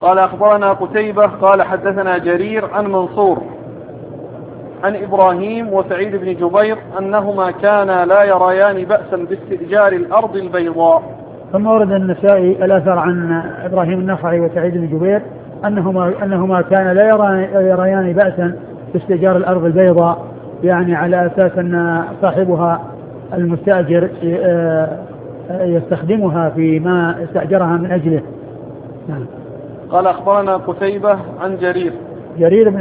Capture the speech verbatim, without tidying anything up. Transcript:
قال أخبرنا قتيبة قال حدثنا جرير عن منصور عن إبراهيم وسعيد بن جبير أنهما كانا لا يريان بأسا باستئجار الأرض البيضاء. ثم ورد النسائي الأثر عن إبراهيم النخعي وسعيد بن جبير أنهما, أنهما كانا لا يريان بأسا باستئجار الأرض البيضاء، يعني على أساس أن صاحبها المستأجر يستخدمها فيما استأجرها من أجله. قال أخبرنا قتيبة عن جرير جرير بن